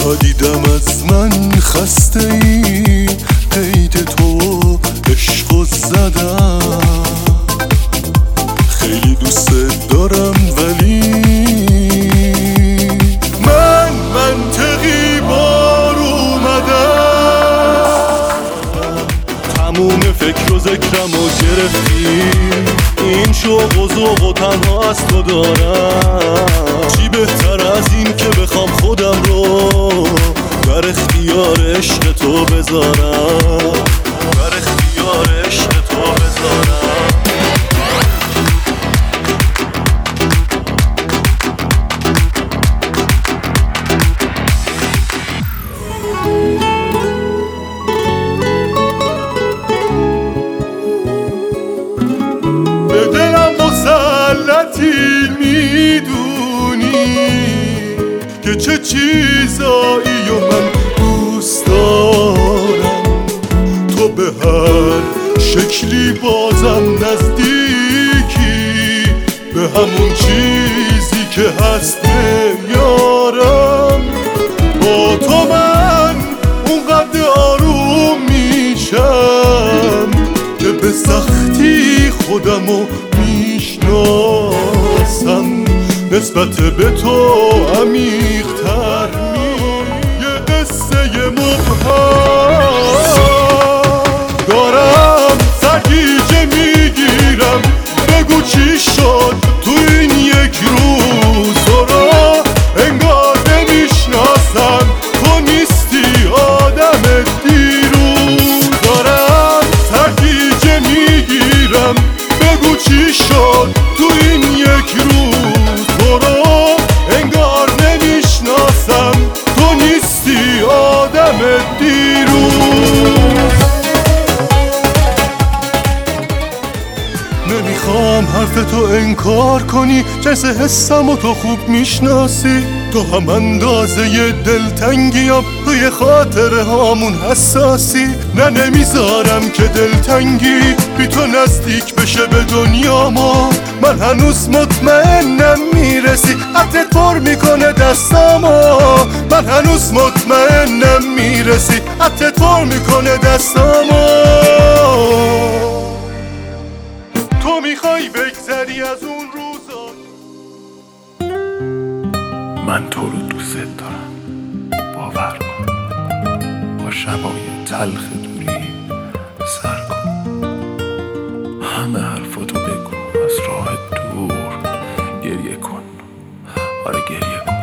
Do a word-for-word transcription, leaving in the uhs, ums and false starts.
تا دیدم از من خسته ای، قید تو عشقو زدم. خیلی دوست دارم ولی من منطقی بار اومدم. تموم فکر و ذکرمو گرفتی، این شوق و ذوق و تنها از تو دارم. چی بهتر از این که بخوام خودم رو در اختیار عشق تو بذارم، در اختیار عشق تو بذارم. به دلم مسلطی میدونی که چه چیزایی و من دوست دارم. تو به هر شکلی بازم نزدیکی به همون چیزی که هست میارم. با تو من اونقدر آروم میشم که به سختی خودمو میشناسم. نسبت به تو عمیق‌تر می یه قصه مبهم دارم. سرگیجه میگیرم بگو چی شد تو این یک روز. تو را انگار نمیشناسم، تو نیستی آدم دیروز. دارم سرگیجه میگیرم بگو چی شد تو این یک روز. تو رو انگار نمیشناسم، تو نیستی آدم دیروز. نمیخوام حرف تو انکار کنی، جنس حسم و تو خوب میشناسی. تو هم اندازه دلتنگی ها توی خاطره هامون حساسی. نه نمیذارم که دلتنگی بی تو نزدیک بشه به دنیا ما. من هنوز مطمئنم میرسی، عطرت پر میکنه دستامو. من هنوز مطمئنم میرسی، عطرت پر میکنه دستامو. تو میخوای بگذری از اون روزا. من تو رو دوست دارم، باور کن. با شبای تلخ دوری سر کن. همه حرفاتو بگو، از راه دور گریه کن. آره گریه کن.